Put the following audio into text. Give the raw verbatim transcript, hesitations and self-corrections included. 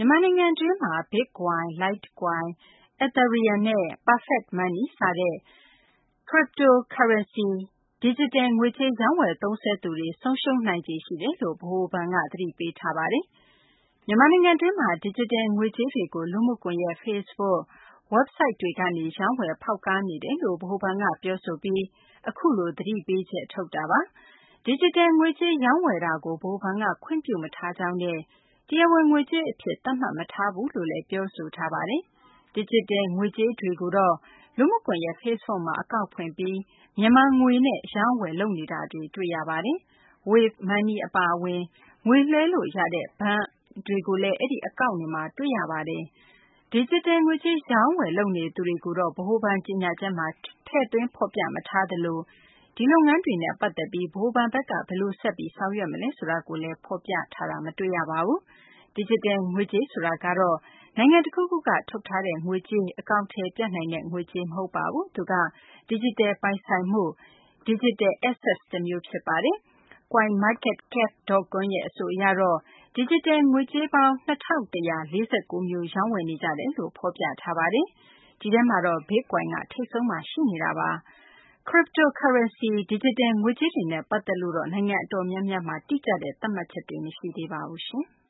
မြန်မာနိုင်ငံတွင်းမှာ Bitcoin, Litecoin, Ethereum နဲ့ Perfect Money စတဲ့ Cryptocurrency ဒီဂျစ်တယ်ငွေကြေးရောင်းဝယ်သုံးစွဲသူတွေ ဆုံးရှုံးနိုင်ခြေရှိတယ်လို့ ဗဟိုဘဏ်က သတိပေးထားပါတယ်။ မြန်မာနိုင်ငံတွင်းမှာ ဒီဂျစ်တယ်ငွေကြေးတွေကို လူမှုကွန်ရက် Facebook ၊ ဝက်ဘ်ဆိုက်တွေကနေ ရောင်းဝယ်ဖောက်ကားနေတယ်လို့ ဗဟိုဘဏ်ကပြောဆိုပြီး အခုလို သတိပေးချက်ထုတ်တာပါ။ ဒီဂျစ်တယ်ငွေကြေးရောင်းဝယ်တာကို ဗဟိုဘဏ်က ခွင့်ပြုမထားကြောင်းနဲ့ တရားဝင်ငွေကြေးအဖြစ် သတ်မှတ်မထားဘူးလို့လည်း ပြောဆိုထားပါတယ်။ ဒီဂျစ်တယ်ငွေကြေးတွေကိုတော့ လူမှုကွန်ရက် Facebook မှာ အကောင့်ဖွင့်ပြီး မြန်မာငွေနဲ့ အရောင်းအဝယ်လုပ်နေတာတွေ တွေ့ရပါတယ်။ Wave Money အပါအဝင် ငွေလွှဲလို့ရတဲ့ ဘဏ်တွေကိုလည်း အဲဒီအကောင့်တွေမှာ တွေ့ရပါတယ်။ ဒီဂျစ်တယ်ငွေကြေးရောင်းဝယ်လုပ်နေသူတွေကိုတော့ ဗဟိုဘဏ်ကြေညာချက်မှာ ထည့်သွင်းဖော်ပြမထားသလို ဒီလုပ်ငန်းတွေနဲ့ပတ်သက်ပြီး ဗဟိုဘဏ်ဘက်က ဘယ်လိုဆက်ပြီး ဆောင်ရွက်မလဲဆိုတာကိုလည်း ဖော်ပြထားတာ မတွေ့ရပါဘူး။ ဒီဂျစ်တယ်ငွေကြေးဆိုတာကတော့ နိုင်ငံတခုခုက ထုတ်ထားတဲ့ငွေကြေး၊ အကောင်အထည်ပြနိုင်တဲ့ငွေကြေး မဟုတ်ပါဘူး။ သူက ဒီဂျစ်တယ်ပိုင်ဆိုင်မှု Digital Assets တမျိုးဖြစ်ပါတယ်။ coin market cap dot com ရဲ့ အဆိုအရတော့ ဒီဂျစ်တယ်ငွေကြေးပေါင်း ၂၁၄၉ မျိုး ရောင်းဝယ်နေကြတယ်လို့ ဖော်ပြထားပါတယ်။ ဒီထဲမှာတော့ Bitcoin က ထိပ်ဆုံးမှာ ရှိနေတာပါ။ Cryptocurrency ဒီဂျစ်တယ်ငွေကြေးတွေနဲ့ပတ်သက်လို့တော့ နိုင်ငံအတော်များများမှာ တိကျတဲ့သတ်မှတ်ချက်တွေ မရှိသေးပါဘူး။